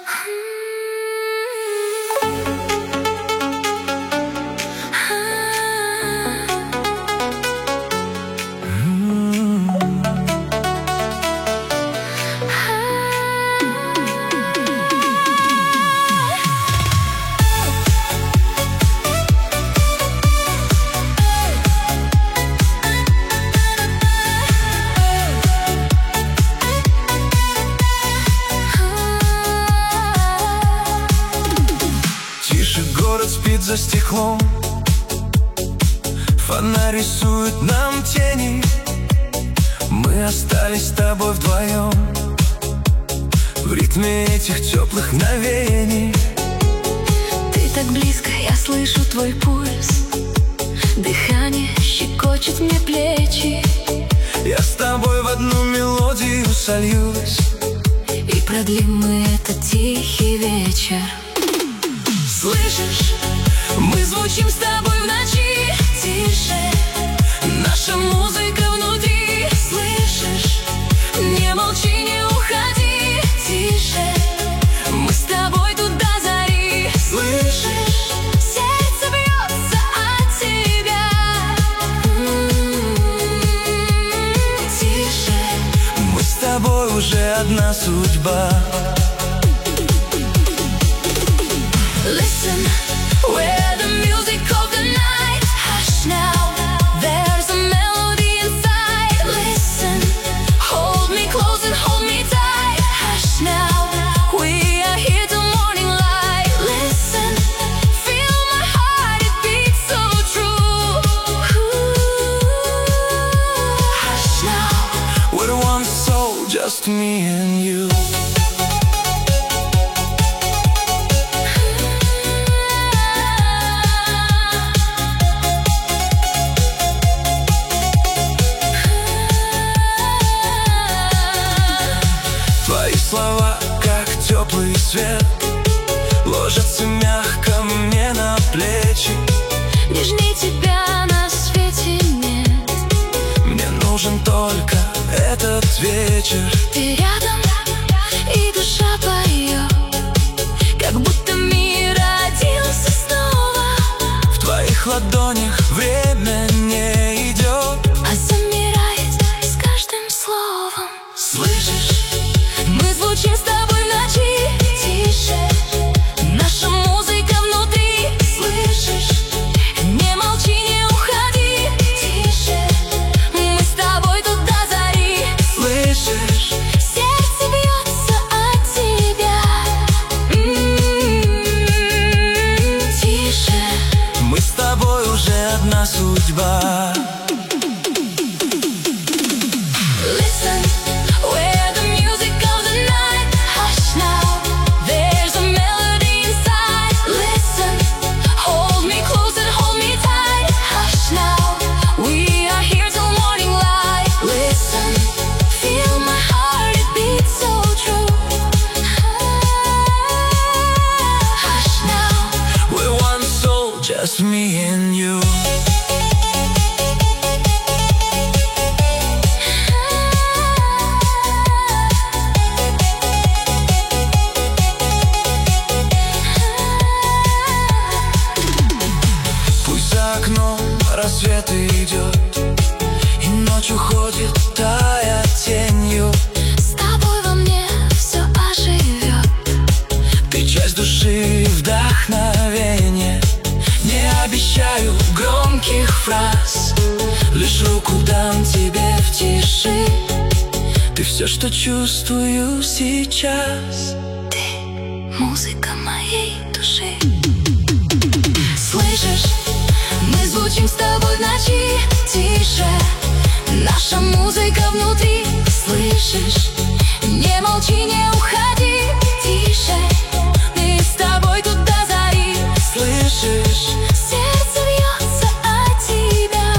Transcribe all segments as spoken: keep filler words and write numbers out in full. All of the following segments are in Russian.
Город спит за стеклом, фонарь рисует нам тени. Мы остались с тобой вдвоем в ритме этих теплых мгновений. Ты так близко, я слышу твой пульс, дыхание щекочет мне плечи. Я с тобой в одну мелодию сольюсь, и продлим мы этот тихий вечер. Слышишь, мы звучим с тобой в ночи. Тише, наша музыка внутри. Слышишь, не молчи, не уходи. Тише, мы с тобой тут до зари. Слышишь, сердце бьется от тебя. Тише, мы с тобой уже одна судьба. Listen, we're the music of the night. Hush now, there's a melody inside. Listen, hold me close and hold me tight. Hush now, we are here till morning light. Listen, feel my heart, it beats so true. Hush now, we're one soul, just me and you. Слова, как теплый свет, ложатся мягко мне на плечи. Нежней тебя на свете нет. Мне нужен только этот вечер. Ты рядом, и душа поет, как будто мир родился снова. В твоих ладонях время не идет, а замирает с каждым словом. Слышишь, мы звучим с тобой в ночи. Тише, наша музыка внутри. Слышишь, не молчи, не уходи. Тише, мы с тобой тут до зари. Слышишь, сердце бьется от тебя. М-м-м, тише, мы с тобой уже одна судьба. Listen, we're the music of the night. Hush now, there's a melody inside. Listen, hold me close and hold me tight. Hush now, we are here till morning light. Listen, feel my heart, it beats so true. Hush now, We're one soul, just me and you. Рассвет идет, и ночь уходит, тая тенью. с тобой во мне все оживет. Ты часть души, вдохновение. Не обещаю громких фраз, лишь руку дам тебе в тиши. Ты все, что чувствую сейчас. Ты музыка моей души. Слышишь, мы звучим с тобой в ночи. Тише, наша музыка внутри. Слышишь, не молчи, не уходи. Тише, мы с тобой тут до зари. Слышишь, сердце бьется от тебя.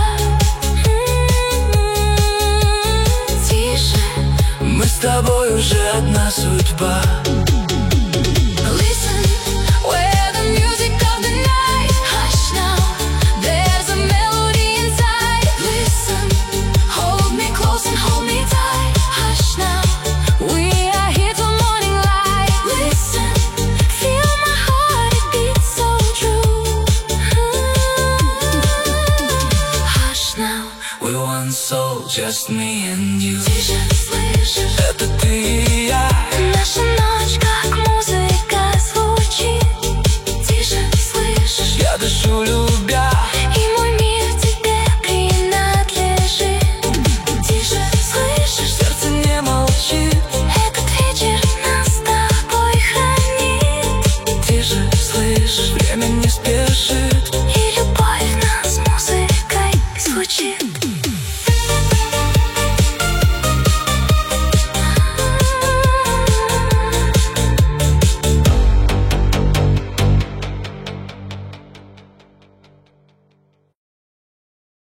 М-м-м, тише, мы с тобой уже одна судьба. Listen, we're the music of the night. Hush now, there's a melody inside. Listen, hold me close and hold me tight. Hush now, we are here till morning light. Listen, just me and you. Vision